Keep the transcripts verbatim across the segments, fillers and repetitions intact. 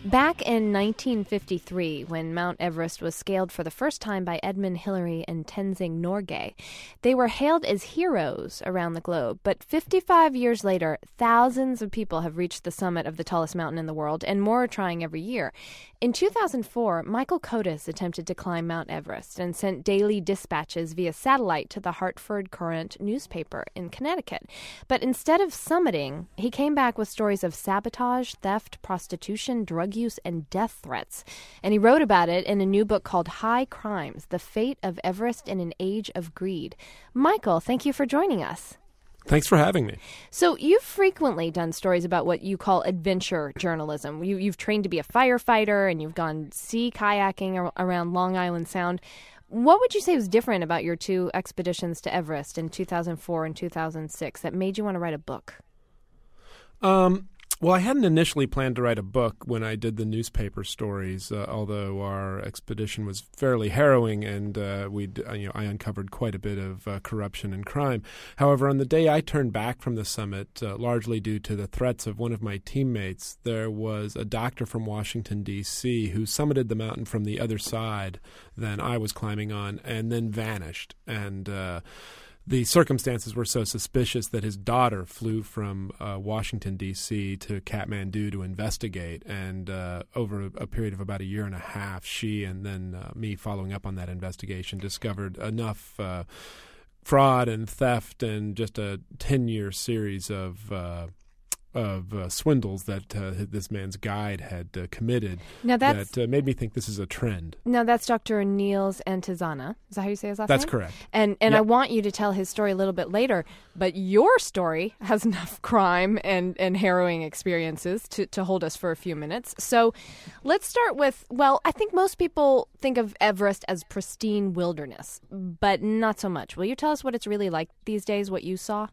Back in nineteen fifty-three, when Mount Everest was scaled for the first time by Edmund Hillary and Tenzing Norgay, they were hailed as heroes around the globe. But fifty-five years later, thousands of people have reached the summit of the tallest mountain in the world, and more are trying every year. In two thousand four, Michael Kotis attempted to climb Mount Everest and sent daily dispatches via satellite to the Hartford Courant newspaper in Connecticut. But instead of summiting, he came back with stories of sabotage, theft, prostitution, drug use, and death threats. And he wrote about it in a new book called High Crimes, The Fate of Everest in an Age of Greed. Michael, thank you for joining us. Thanks for having me. So you've frequently done stories about what you call adventure journalism. You, you've trained to be a firefighter, and you've gone sea kayaking ar- around Long Island Sound. What would you say was different about your two expeditions to Everest in two thousand four and two thousand six that made you want to write a book? Um, well, I hadn't initially planned to write a book when I did the newspaper stories, uh, although our expedition was fairly harrowing, and uh, we, uh, you know, I uncovered quite a bit of uh, corruption and crime. However, on the day I turned back from the summit, uh, largely due to the threats of one of my teammates, there was a doctor from Washington, D C, who summited the mountain from the other side than I was climbing on, and then vanished. And uh, the circumstances were so suspicious that his daughter flew from uh, Washington, D C to Kathmandu to investigate. And uh, over a period of about a year and a half, she and then uh, me following up on that investigation discovered enough uh, fraud and theft and just a ten-year series of uh, of uh, swindles that uh, this man's guide had uh, committed now that's, that uh, made me think this is a trend. Now, that's Doctor Niels Antizana. Is that how you say his last That's name? That's correct. And and yep. I want you to tell his story a little bit later, but your story has enough crime and, and harrowing experiences to, to hold us for a few minutes. So let's start with, well, I think most people think of Everest as pristine wilderness, but not so much. Will you tell us what it's really like these days, what you saw?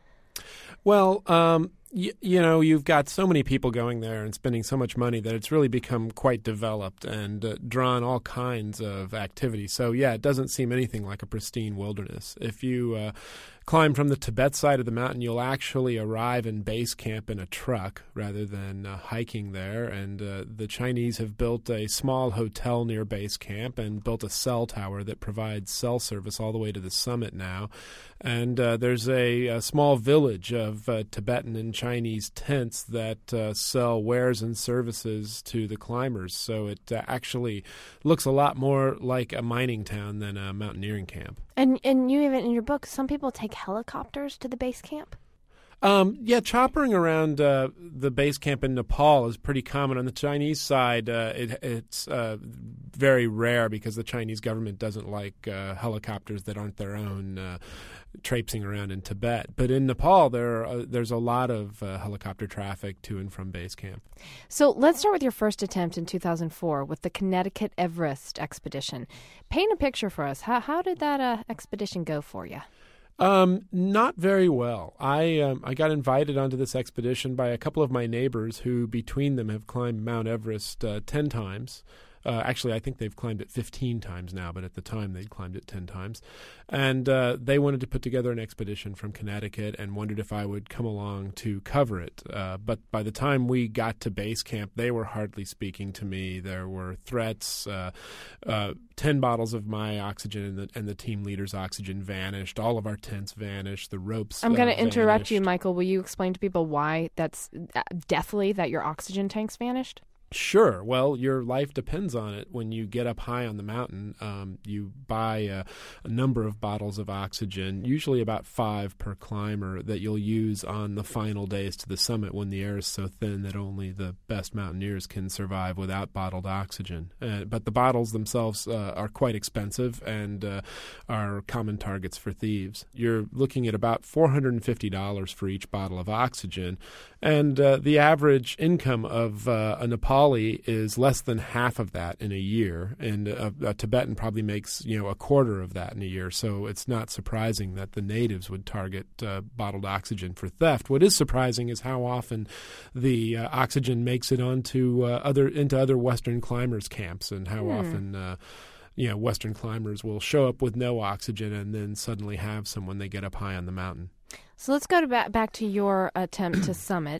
Well, um, y- you know, you've got so many people going there and spending so much money that it's really become quite developed and uh, drawn all kinds of activity. So, yeah, it doesn't seem anything like a pristine wilderness. If you uh, climb from the Tibet side of the mountain, you'll actually arrive in base camp in a truck rather than uh, hiking there. And uh, the Chinese have built a small hotel near base camp and built a cell tower that provides cell service all the way to the summit now. And uh, there's a, a small village of uh, Tibetan and Chinese tents that uh, sell wares and services to the climbers. So it uh, actually looks a lot more like a mining town than a mountaineering camp. And and you even in your book, some people take helicopters to the base camp? Um, yeah, choppering around uh, the base camp in Nepal is pretty common. On the Chinese side, uh, it, it's uh, very rare because the Chinese government doesn't like uh, helicopters that aren't their own uh, traipsing around in Tibet. But in Nepal, there are, uh, there's a lot of uh, helicopter traffic to and from base camp. So let's start with your first attempt in two thousand four with the Connecticut Everest expedition. Paint a picture for us. How, how did that uh, expedition go for you? Um, not very well. I um, I got invited onto this expedition by a couple of my neighbors who, between them, have climbed Mount Everest uh, ten times. Uh, actually, I think they've climbed it fifteen times now, but at the time they'd climbed it ten times. And uh, they wanted to put together an expedition from Connecticut and wondered if I would come along to cover it. Uh, but by the time we got to base camp, they were hardly speaking to me. There were threats. Uh, uh, ten bottles of my oxygen and the, and the team leader's oxygen vanished. All of our tents vanished. The ropes I'm going uh, to interrupt vanished. you, Michael. Will you explain to people why that's deathly that your oxygen tanks vanished? Sure. Well, your life depends on it. When you get up high on the mountain, um, you buy uh, a number of bottles of oxygen, usually about five per climber, that you'll use on the final days to the summit when the air is so thin that only the best mountaineers can survive without bottled oxygen. Uh, but the bottles themselves uh, are quite expensive and uh, are common targets for thieves. You're looking at about four hundred fifty dollars for each bottle of oxygen, and uh, the average income of uh, a Nepali is less than half of that in a year, and a, a Tibetan probably makes you know a quarter of that in a year. So it's not surprising that the natives would target uh, bottled oxygen for theft. What is surprising is how often the uh, oxygen makes it onto uh, other into other Western climbers' camps, and how hmm. often. Uh, You know, Western climbers will show up with no oxygen and then suddenly have some when they get up high on the mountain. So let's go to ba- back to your attempt to summit.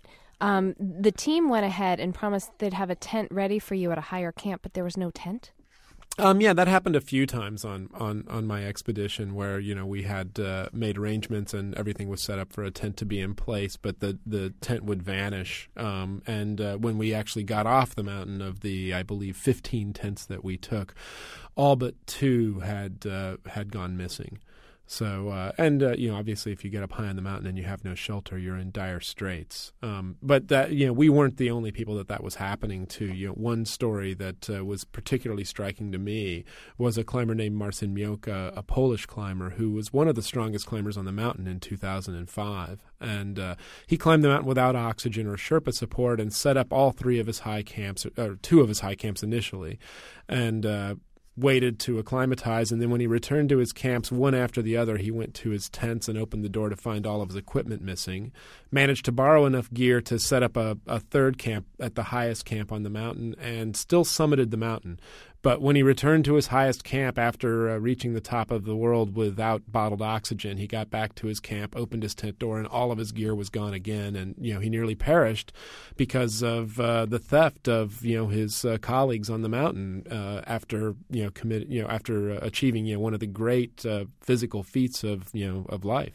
Um, the team went ahead and promised they'd have a tent ready for you at a higher camp, but there was no tent? Um, yeah, that happened a few times on, on, on my expedition where, you know, we had uh, made arrangements and everything was set up for a tent to be in place, but the, the tent would vanish. Um, and uh, when we actually got off the mountain, of the, I believe, fifteen tents that we took, all but two had uh, had gone missing. So, uh, and, uh, you know, obviously if you get up high on the mountain and you have no shelter, you're in dire straits. Um, but that, you know, we weren't the only people that that was happening to. You know, one story that uh, was particularly striking to me was a climber named Marcin Mioka, a Polish climber who was one of the strongest climbers on the mountain in two thousand five. And uh, he climbed the mountain without oxygen or Sherpa support and set up all three of his high camps, or two of his high camps initially. And, uh, waited to acclimatize, and then when he returned to his camps one after the other, he went to his tents and opened the door to find all of his equipment missing, managed to borrow enough gear to set up a, a third camp at the highest camp on the mountain, and still summited the mountain. But when he returned to his highest camp after uh, reaching the top of the world without bottled oxygen, he got back to his camp, opened his tent door, and all of his gear was gone again. And, you know, he nearly perished because of uh, the theft of, you know, his uh, colleagues on the mountain uh, after, you know, commit, you know, after uh, achieving, you know, one of the great uh, physical feats of, you know, of life.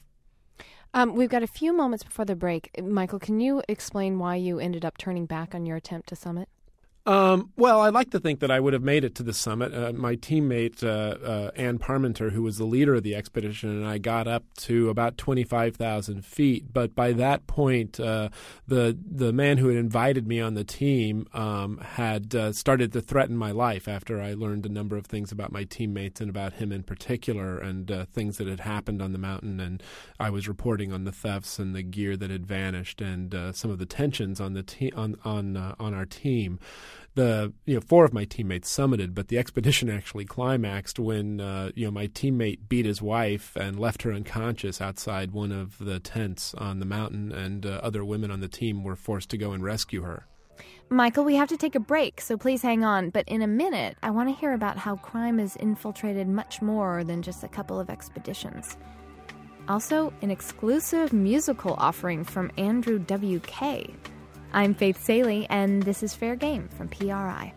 Um, we've got a few moments before the break. Michael, can you explain why you ended up turning back on your attempt to summit? Um, well, I'd like to think that I would have made it to the summit. Uh, my teammate, uh, uh, Ann Parmenter, who was the leader of the expedition, and I got up to about twenty-five thousand feet. But by that point, uh, the the man who had invited me on the team um, had uh, started to threaten my life after I learned a number of things about my teammates and about him in particular, and uh, things that had happened on the mountain. And I was reporting on the thefts and the gear that had vanished, and uh, some of the tensions on the te- on on uh, on our team. The you know four of my teammates summited, but the expedition actually climaxed when uh, you know my teammate beat his wife and left her unconscious outside one of the tents on the mountain, and uh, other women on the team were forced to go and rescue her. Michael, we have to take a break, so please hang on. But in a minute, I want to hear about how crime has infiltrated much more than just a couple of expeditions. Also, an exclusive musical offering from Andrew W K. I'm Faith Saley, and this is Fair Game from P R I.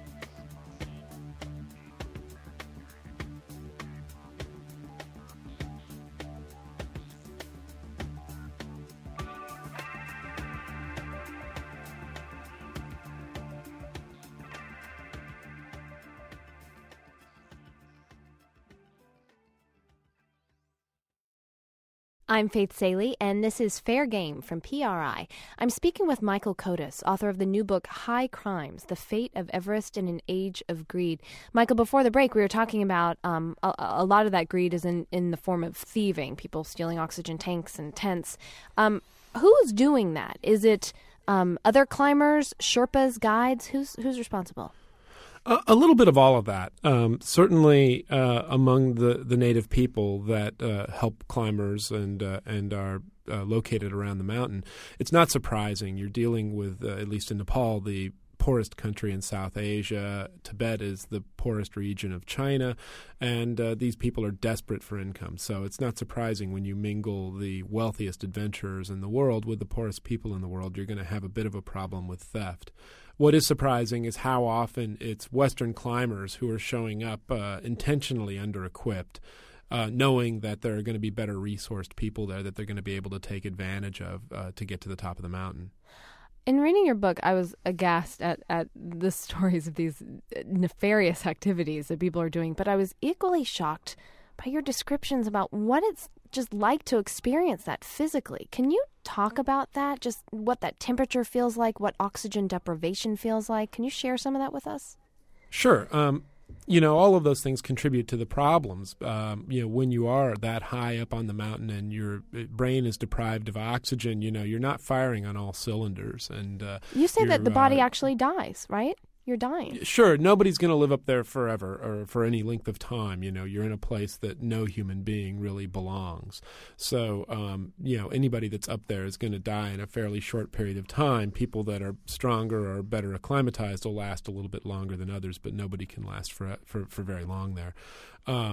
I'm Faith Saley, and this is Fair Game from P R I. I'm speaking with Michael Kotis, author of the new book, High Crimes, The Fate of Everest in an Age of Greed. Michael, before the break, we were talking about um, a, a lot of that greed is in, in the form of thieving, people stealing oxygen tanks and tents. Um, who's doing that? Is it um, other climbers, Sherpas, guides? Who's who's responsible? A, a little bit of all of that. Um, certainly uh, among the, the native people that uh, help climbers and uh, and are uh, located around the mountain, it's not surprising. You're dealing with, uh, at least in Nepal, the poorest country in South Asia. Tibet is the poorest region of China, and uh, these people are desperate for income. So it's not surprising when you mingle the wealthiest adventurers in the world with the poorest people in the world, you're going to have a bit of a problem with theft. What is surprising is how often it's Western climbers who are showing up uh, intentionally under-equipped, uh, knowing that there are going to be better resourced people there that they're going to be able to take advantage of uh, to get to the top of the mountain. In reading your book, I was aghast at, at the stories of these nefarious activities that people are doing, but I was equally shocked by your descriptions about what it's just like to experience that physically. Can you talk about that? Just what that temperature feels like, what oxygen deprivation feels like? Can you share some of that with us? Sure. Um, you know, all of those things contribute to the problems. Um, you know, when you are that high up on the mountain and your brain is deprived of oxygen, you know, you're not firing on all cylinders. And uh, you say that the body uh, actually dies, right? You're dying. Sure. Nobody's going to live up there forever or for any length of time. You know, you're in a place that no human being really belongs. So, um, you know, anybody that's up there is going to die in a fairly short period of time. People that are stronger or better acclimatized will last a little bit longer than others, but nobody can last for for, for very long there. Um,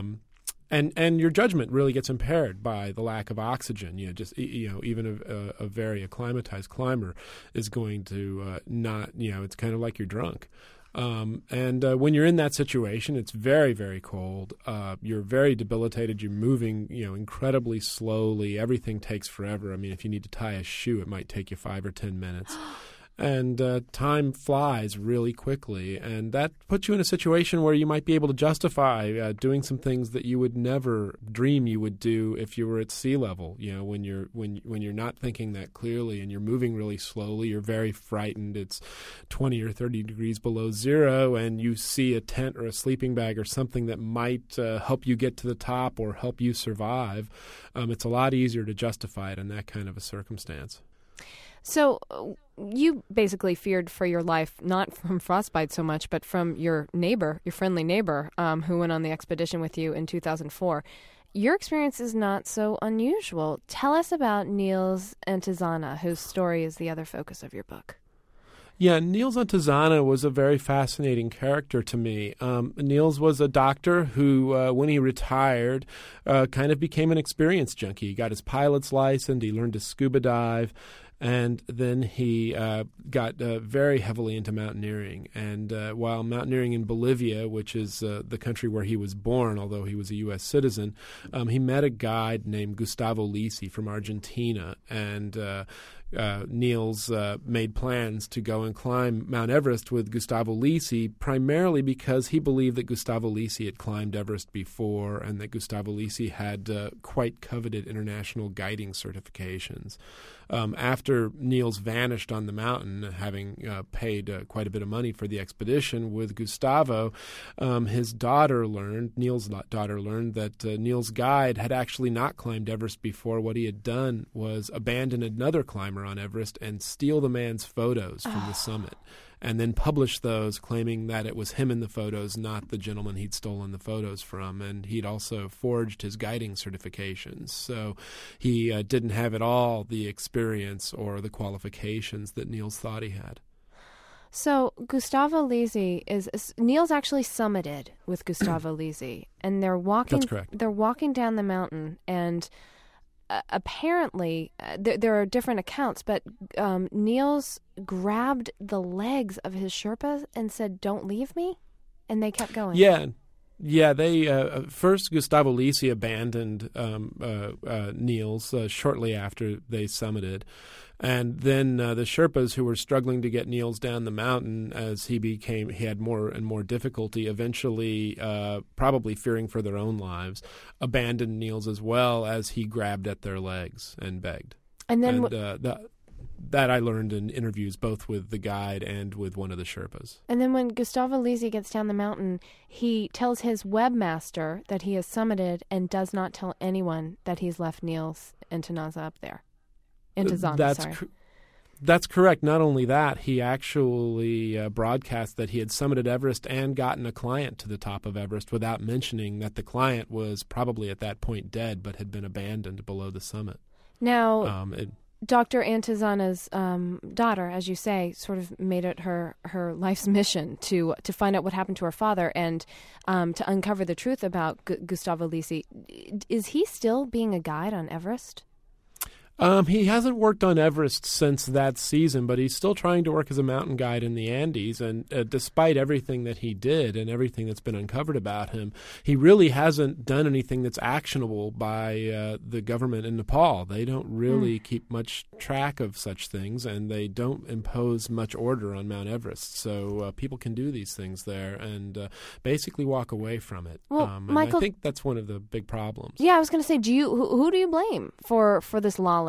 and and your judgment really gets impaired by the lack of oxygen. You know, just you know, even a, a very acclimatized climber is going to uh, not. You know, it's kind of like you're drunk. Um, and uh, when you're in that situation, it's very, very cold. Uh, you're very debilitated. You're moving, you know, incredibly slowly. Everything takes forever. I mean, if you need to tie a shoe, it might take you five or ten minutes. And uh, time flies really quickly, and that puts you in a situation where you might be able to justify uh, doing some things that you would never dream you would do if you were at sea level. You know, when you're when when you're not thinking that clearly and you're moving really slowly, you're very frightened. It's twenty or thirty degrees below zero, and you see a tent or a sleeping bag or something that might uh, help you get to the top or help you survive. Um, it's a lot easier to justify it in that kind of a circumstance. So you basically feared for your life, not from frostbite so much, but from your neighbor, your friendly neighbor, um, who went on the expedition with you in two thousand four. Your experience is not so unusual. Tell us about Niels Antizana, whose story is the other focus of your book. Yeah, Niels Antizana was a very fascinating character to me. Um, Niels was a doctor who, uh, when he retired, uh, kind of became an experience junkie. He got his pilot's license, he learned to scuba dive, and then he uh, got uh, very heavily into mountaineering. And uh, while mountaineering in Bolivia, which is uh, the country where he was born, although he was a U S citizen, um, he met a guide named Gustavo Lisi from Argentina. And uh, uh, Niels uh, made plans to go and climb Mount Everest with Gustavo Lisi, primarily because he believed that Gustavo Lisi had climbed Everest before and that Gustavo Lisi had uh, quite coveted international guiding certifications. Um, after Niels vanished on the mountain, having uh, paid uh, quite a bit of money for the expedition with Gustavo, um, his daughter learned, Niels' daughter learned that uh, Niels' guide had actually not climbed Everest before. What he had done was abandon another climber on Everest and steal the man's photos from the summit, and then publish those, claiming that it was him in the photos, not the gentleman he'd stolen the photos from. And he'd also forged his guiding certifications. So he uh, didn't have at all the experience or the qualifications that Niels thought he had. So Gustavo Lisi is, is Niels actually summited with Gustavo Lisi, and they're walking. That's correct. They're walking down the mountain, and uh, apparently uh, there, there are different accounts, but um, Niels grabbed the legs of his Sherpas and said, "Don't leave me," and they kept going. Yeah. Yeah, they uh, first Gustavo Lisi abandoned um, uh, uh, Niels uh, shortly after they summited, and then uh, the Sherpas, who were struggling to get Niels down the mountain as he became he had more and more difficulty, eventually, uh, probably fearing for their own lives, abandoned Niels as well as he grabbed at their legs and begged. And then and, w- uh, the, That I learned in interviews both with the guide and with one of the Sherpas. And then when Gustavo Lisi gets down the mountain, he tells his webmaster that he has summited and does not tell anyone that he's left Niels Antizana up there. Antizana, that's sorry. Cr- that's correct. Not only that, he actually uh, broadcast that he had summited Everest and gotten a client to the top of Everest without mentioning that the client was probably at that point dead but had been abandoned below the summit. Now... Um, it, Doctor Antizana's um, daughter, as you say, sort of made it her, her life's mission to to find out what happened to her father and um, to uncover the truth about G- Gustavo Lisi. Is he still being a guide on Everest? Um, he hasn't worked on Everest since that season, but he's still trying to work as a mountain guide in the Andes. And uh, despite everything that he did and everything that's been uncovered about him, he really hasn't done anything that's actionable by uh, the government in Nepal. They don't really mm. keep much track of such things, and they don't impose much order on Mount Everest. So uh, people can do these things there and uh, basically walk away from it. Well, um, and Michael, I think that's one of the big problems. Yeah, I was going to say, do you who, who do you blame for, for this lawlessness?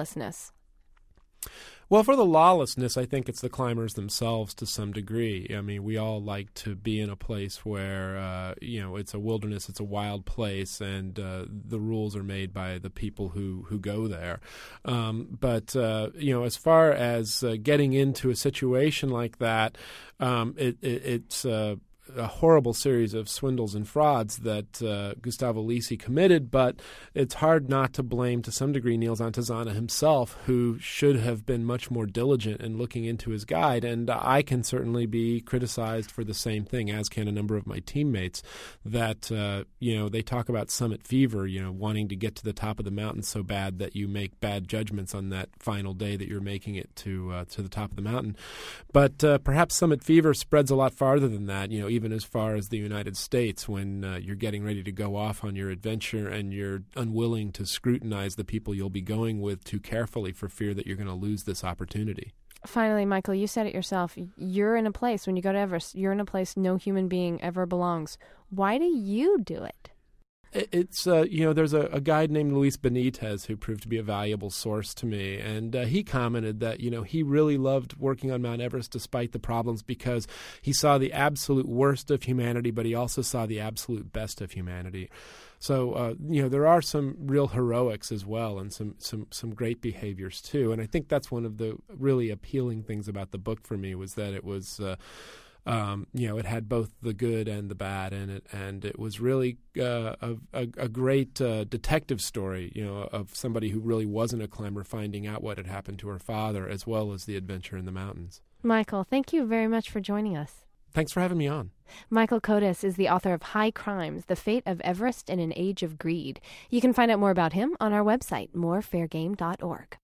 Well, for the lawlessness, I think it's the climbers themselves to some degree. I mean, we all like to be in a place where, uh, you know, it's a wilderness, it's a wild place, and uh, the rules are made by the people who, who go there. Um, but, uh, you know, as far as uh, getting into a situation like that, um, it, it, it's... Uh, a horrible series of swindles and frauds that uh, Gustavo Lisi committed, but it's hard not to blame, to some degree, Nils Antezana himself, who should have been much more diligent in looking into his guide. And I can certainly be criticized for the same thing, as can a number of my teammates, that, uh, you know, they talk about summit fever, you know, wanting to get to the top of the mountain so bad that you make bad judgments on that final day that you're making it to uh, to the top of the mountain. But uh, perhaps summit fever spreads a lot farther than that, you know, even as far as the United States, when uh, you're getting ready to go off on your adventure and you're unwilling to scrutinize the people you'll be going with too carefully for fear that you're going to lose this opportunity. Finally, Michael, you said it yourself. You're in a place, when you go to Everest, you're in a place no human being ever belongs. Why do you do it? It's, uh, you know, there's a, a guide named Luis Benitez who proved to be a valuable source to me. And uh, he commented that, you know, he really loved working on Mount Everest despite the problems because he saw the absolute worst of humanity, but he also saw the absolute best of humanity. So, uh, you know, there are some real heroics as well and some, some, some great behaviors too. And I think that's one of the really appealing things about the book for me was that it was uh, Um, you know, it had both the good and the bad in it, and it was really uh, a, a, a great uh, detective story, you know, of somebody who really wasn't a climber finding out what had happened to her father, as well as the adventure in the mountains. Michael, thank you very much for joining us. Thanks for having me on. Michael Kotis is the author of High Crimes, The Fate of Everest in an Age of Greed. You can find out more about him on our website, more fair game dot org.